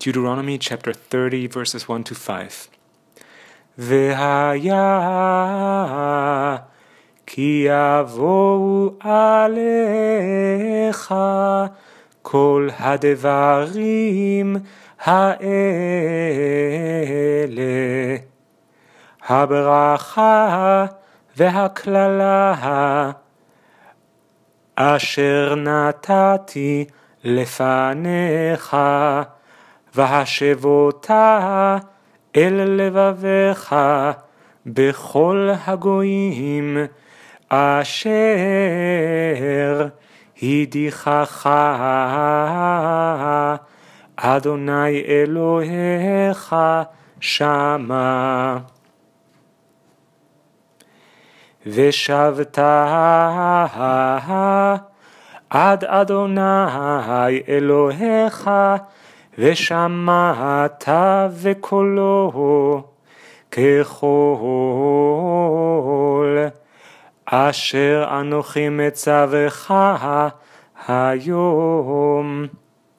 Deuteronomy chapter 30 verses 1 to 5. והיה כי יבואו עליך כל הדברים האלה, הברכה והקללה אשר נתתי לפניך, והשבותה אל לבבך בכל הגויים אשר הדיחך אדוני אלוהיך שמה. ושבת עד אדוני אלוהיך ושמעת וקולו ככל אשר אנוכי מצווך היום,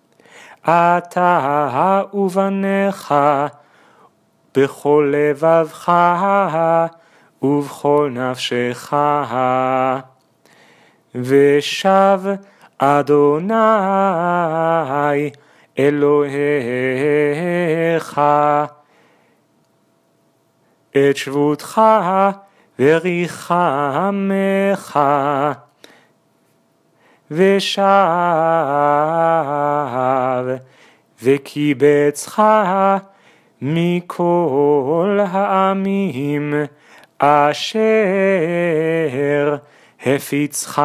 אתה ובניך בכל לבבך ובכל נפשך. ושב אדוני אלוהיך את שבותך וריחמך, ושב וקיבצך מכל העמים אשר הפיצך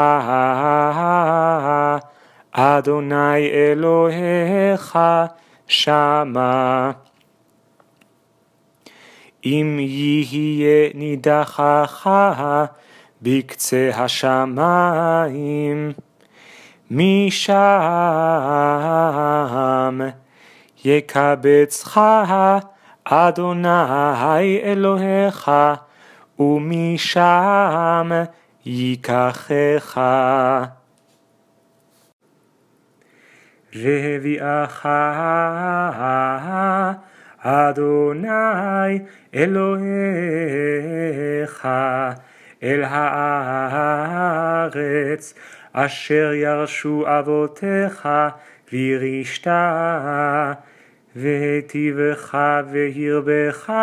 אדוני אלוהיך שמה. אם יהיה נידחך בקצה השמיים, משם יקבצך אדוני אלוהיך, ומשם ייקחך. והביאך אדוני אלוהיך אל הארץ אשר ירשו אבותיך וירשת, והיטיבך והרבך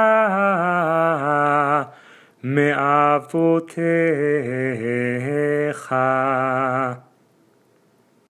מאבותיך.